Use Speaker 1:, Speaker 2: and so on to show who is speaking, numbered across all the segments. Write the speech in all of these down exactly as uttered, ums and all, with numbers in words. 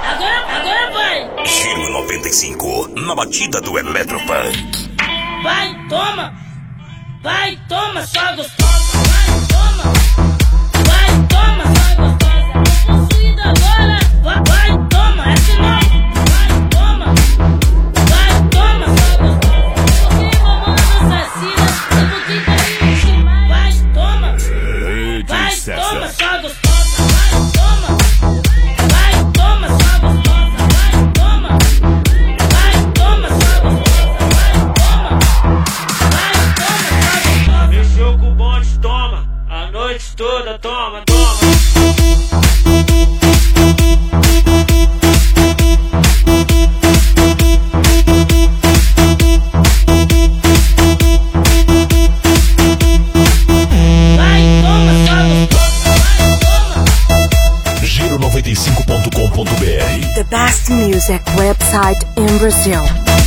Speaker 1: agora, agora vai.
Speaker 2: Giro noventa e cinco, na batida do Eletropunk.
Speaker 1: Vai, toma, vai, toma, só gostosa. Vai, toma, vai, toma, só gostosa. Possuída agora, vai, vai, toma, essa não. Vai, toma, vai, toma, só gostosa. Porque mamãe assassina, tipo que tá me chamar. Vai, toma, vai, toma, só gostosa. Vai, toma, vai, toma, só gostosa. Vai, toma, vai, toma, só gostosa. Vai, toma, vai, toma, só gostosa.
Speaker 3: Mexeu com o bonde, toma, a noite toda, toma, toma.
Speaker 2: Giro noventa e cinco ponto com ponto b r,
Speaker 4: the best music website in Brazil.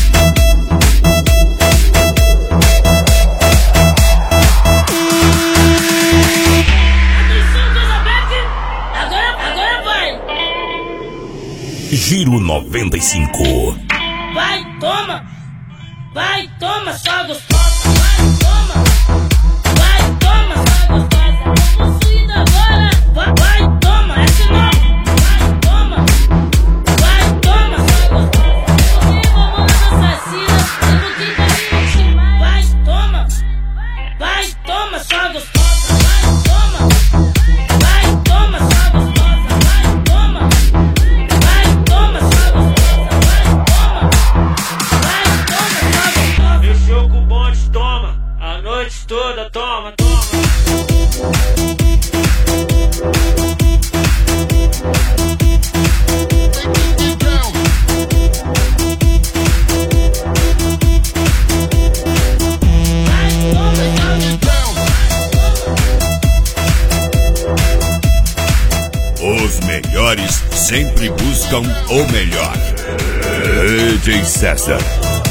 Speaker 1: Agora, agora vai.
Speaker 2: Giro noventa e cinco.
Speaker 1: Vai, toma, vai, toma, só gostosa. Vai, toma, vai, toma, só gostosa. Possuída agora, vai, vai, toma, essa não. Vai, toma, vai, toma, só gostosa. Porque mamãe assassina, tipo que tá me chamar. Vai, toma, vai, toma, só gostosa. Vai, toma, vai, toma, só gostosa. Vai, toma, vai, toma, só gostosa. Vai, toma, vai, toma, só gostosa.
Speaker 3: Mexeu com o bonde, toma, a noite toda, toma, toma.
Speaker 2: Os melhores sempre buscam o melhor. D J César.